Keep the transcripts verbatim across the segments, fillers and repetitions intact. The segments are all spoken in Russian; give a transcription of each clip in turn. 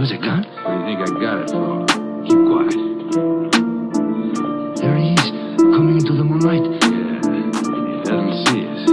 Was it gun? What do you think I got it for? Keep quiet. There he is, coming into the moonlight. Yeah, he doesn't see us.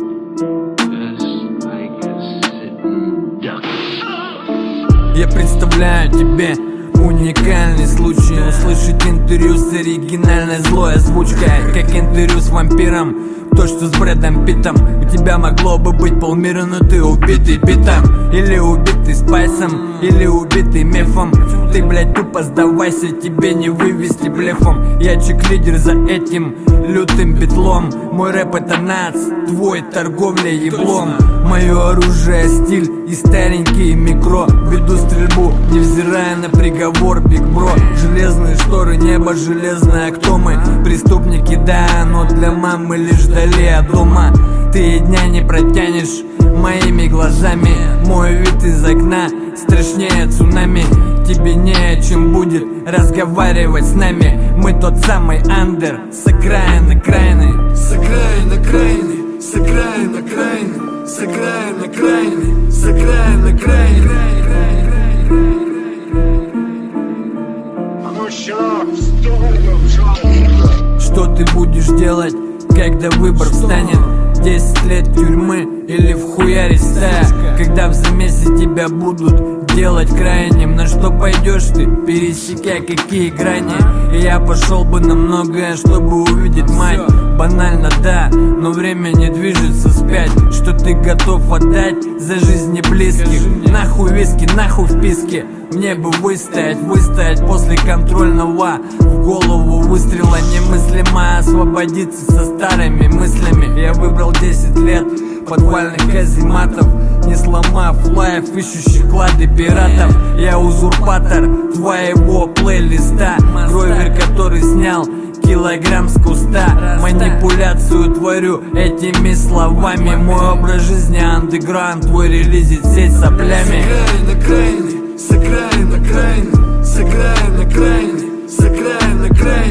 Just like a sitting duck. Я представляю тебе уникальный случай услышать интервью с оригинальной злой озвучкой, как интервью с вампиром. То, что с Брэдом Питтом. У тебя могло бы быть полмира, но ты убитый битом. Или убитый спайсом, или убитый мифом. Ты, блядь, тупо сдавайся, тебе не вывести блефом. Я чек-лидер за этим лютым битлом. Мой рэп это нац, твой торговля еблом. Мое оружие стиль и старенький микро. Веду стрельбу, невзирая на приговор, биг бро. Железные шторы, небо железное, кто мы? Преступники, да, но для мамы лишь вдали от дома. Ты и дня не протянешь моими глазами. Мой вид из окна страшнее цунами. Тебе не о чем будет разговаривать с нами. Мы тот самый андер, с окраины крайны. С окраины крайны, с окраины крайны, с окраины крайны, с окраины крайны. Что ты будешь делать, когда выбор встанет? Десять лет тюрьмы или в хуяре стая? Когда в замесе тебя будут делать крайним? На что пойдешь ты, пересекая какие грани? И я пошел бы на многое, чтобы увидеть мать. Банально, да, но время не движется вспять. Что ты готов отдать за жизни близких? Нахуй виски, нахуй вписки. Мне бы выстоять, выстоять после контрольного. В голову выстрела немыслимо освободиться со старыми мыслями. Я выбрал десять лет подвальных казематов, не сломав лайф ищущих клады пиратов. Я узурпатор твоего плейлиста, гровер, который снял килограмм с куста. Манипуляцию творю этими словами. Мой образ жизни андеграунд, твой релизит сеть соплями. С окраины крайны, с окраины крайны, с окраины крайны, с окраины крайны.